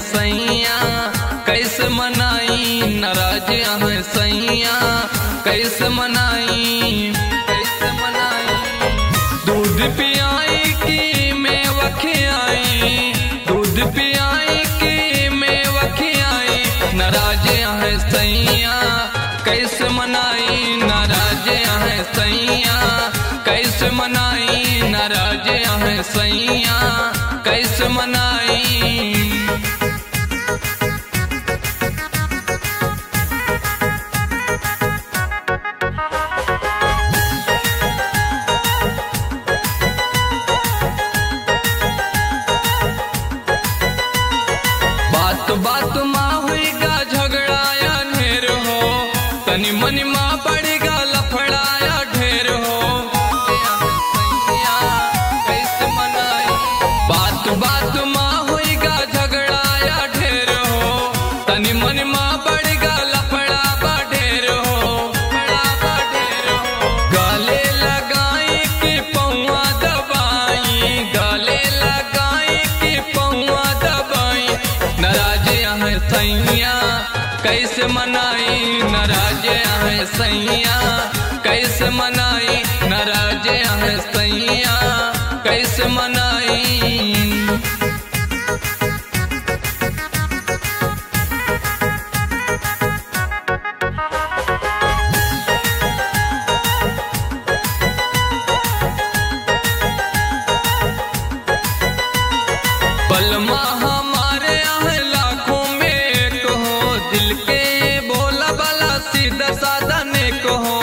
सैया कैसे मनाई, नाराज है सैया कैसे मनाई, कैसे मनाई। दूध पियाई की मैं वखियाई, दूध पियाई की मैं वखियाई, नाराज है सैया कैसे मनाई, नाराज है सैया कैसे मनाई, नाराज है सैया कैसे मनाई। बात बात माँ हुईगा झगड़ाया ढेर हो, तनी मनी माँ बढ़ेगा लफड़ाया ढेर हो, कैसे मनाई। बात बात माँ हुईगा झगड़ाया ढेर हो, तनी मनी माँ बढ़ेगा लफड़ा ढेर हो, ढेर हो। गले लगाई के पौआ दबाई, गले लगाई के पौआ दबाई, नाराज है सैया कैसे मनाई, नाराज है सैया कैसे मनाई, नाराज है सैया कैसे मनाई। बलमा हमारे यहाँ लाखों में एक हो, दिल के बोला बाला सीधा साधा नेक हो,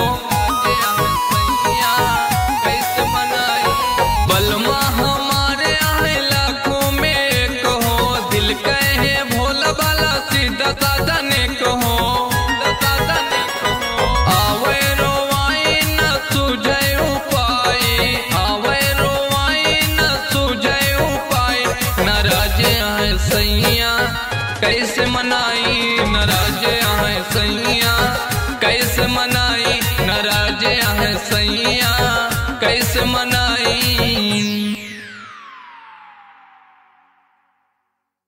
कैसे मनाई। बलमा हमारे यहाँ लाखों में एक हो, दिल के भोला बाला सीधा साधा नेक हो, साधा नेक हो। आवे रोवाई न सूझे उपाय, आवे रोवाई न सूझे उपाय, नाराज है सैया कैसे मनाई, नाराज है सैया